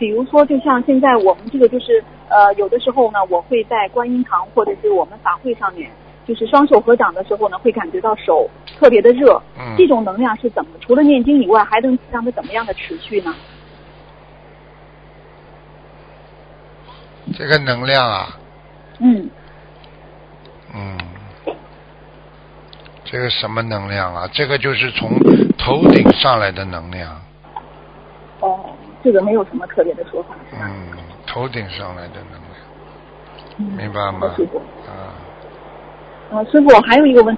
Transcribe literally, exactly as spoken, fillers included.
比如说就像现在我们这个就是呃有的时候呢，我会在观音堂或者是我们法会上面，就是双手合掌的时候呢，会感觉到手特别的热。 嗯， 这种能量是怎么？除了念经以外，还能让它怎么样的持续呢？ 这个能量啊， 嗯嗯，这个什么能量啊？这个就是从头顶上来的能量。 哦，这个没有什么特别的说法。 嗯，头顶上来的能量， 嗯， 明白吗？ 好的，师傅。 啊。 呃，师傅还有一个问题。